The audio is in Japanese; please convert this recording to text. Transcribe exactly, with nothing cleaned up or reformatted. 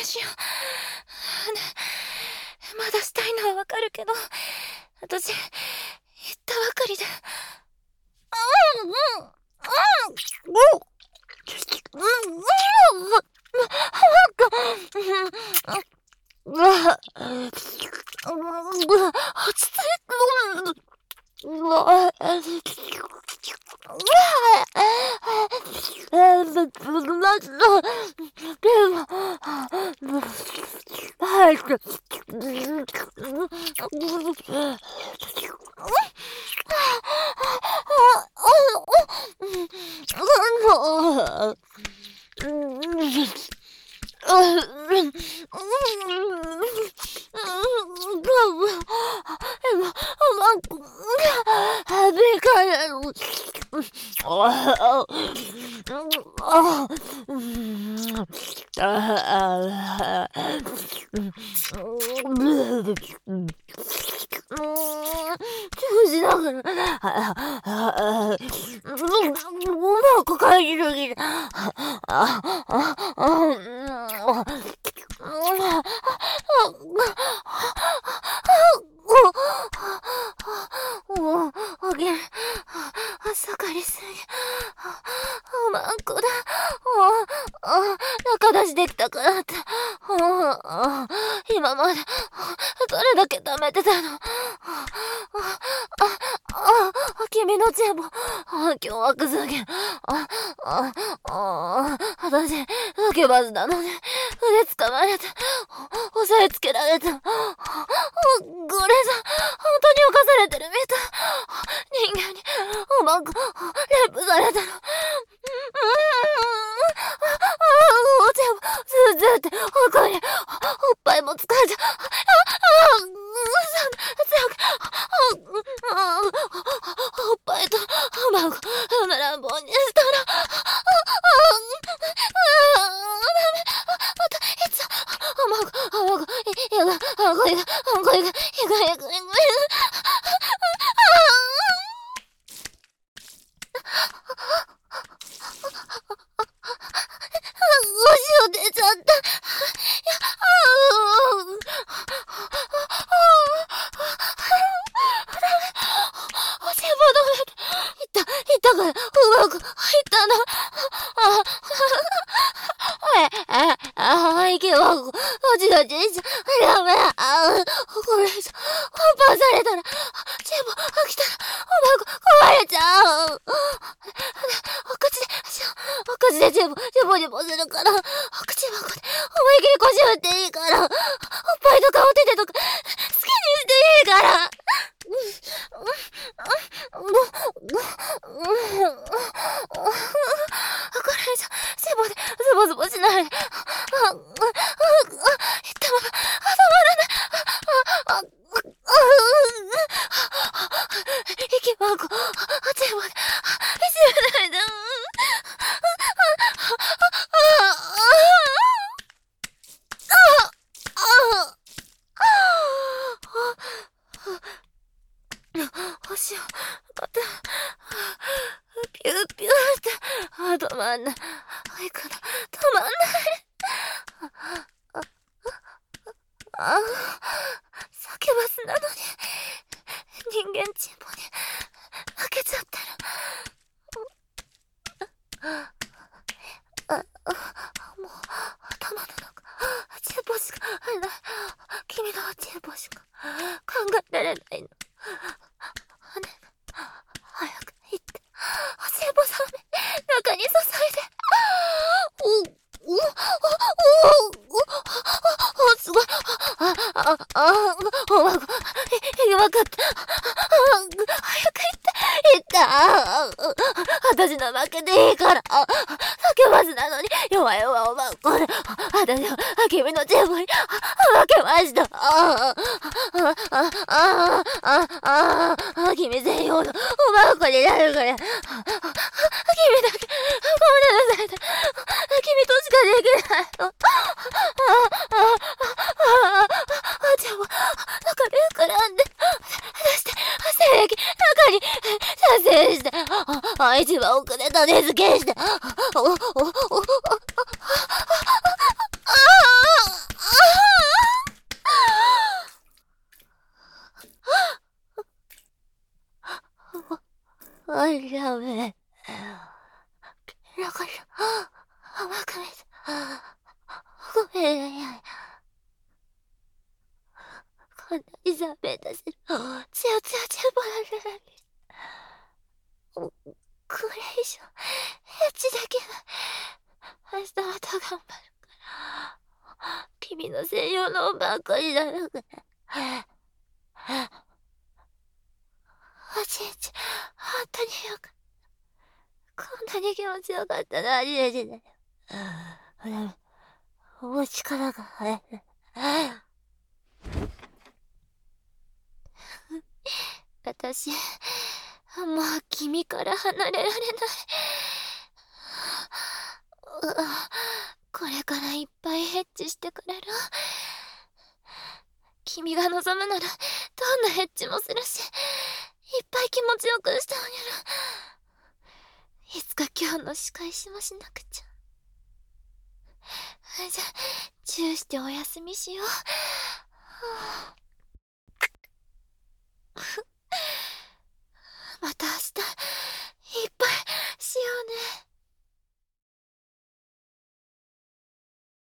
しよう。ね、まだしたいのはわかるけど、私、言ったばかりで。うん、うん、うん、うん、うん、うん、うわ、落ち着いて、うわ、しながら、うまく帰りすぎた。おげん、朝かりすぎ。おまんこだ。中出しできたからって。今まで、どれだけ貯めてたの。君のチェボ、凶悪すぎる。私、受けバズなのに、腕掴まれて、押さえつけられて、ゴレさん、本当に犯されてるみたい。人間に、おまんこ、レイプされたの。おチェボ、ずーずーって、おこり、おっぱいも疲れて、おっぱいと卵乱暴にしたら、またいつ卵卵いがこいがこいがいがいがいがお塩出ちゃった。だから、うまく入ったの。あ、あ、あ、息は、落ち落ちしちゃ、ダメだ。あ、これ以上、パンされたら、全部飽きたら、うまく壊れちゃう。お口で、お口で全部、ジェボジェボするから、お口箱で思い切りこし打っていいから、おっぱいとかお手手とか、好きにしていいから。これ以上、セボでズボズボしないで。あ、あ、あ、言ったまま、止まらない。あ、あ、息はこう、セボで、いじめないで。星を、また、ピューピューって、止まんない。いくら、止まんない。あ、あ、サキュバスなのに、人間チンポに、負けちゃってる。あ、もう、頭の中、チンポしかない。君のチンポしか考えられないの。早く行って、チンポさんに中に注いで。お、お、お、お、お、すごい。あ、あ、あ、お、わかった。早く行って、行った。私の負けでいいから。叫ばずなのに、弱い弱おまんこで。私は、君のチームに、負けました。ああ、ああ、ああ、あ君専用のおまんこになるから。君だけ、ごめんなさい。君としかできないの。ああ、ああ、ああ、でも、中で膨らんで、出して、精液、中に、射精して、あ、一番奥で種付けして、お、お、お、ああ、 ダメ。だから、甘く見た。ごめんなさい。こんなにざめ出せる。つよつよちゃぼられない。これ以上、エッチできない。明日また頑張るから。君の専用のばっかりだから。おじいちゃん、本当によかった。こんなに気持ちよかったの初めてだよ。ほら、お力が入る。私、もう君から離れられない。これからいっぱいヘッチしてくれる？君が望むなら、どんなヘッチもするし、いっぱい気持ちよくしてあげる。いつか今日の仕返しもしなくちゃ。じゃあ、チューしてお休みしよう。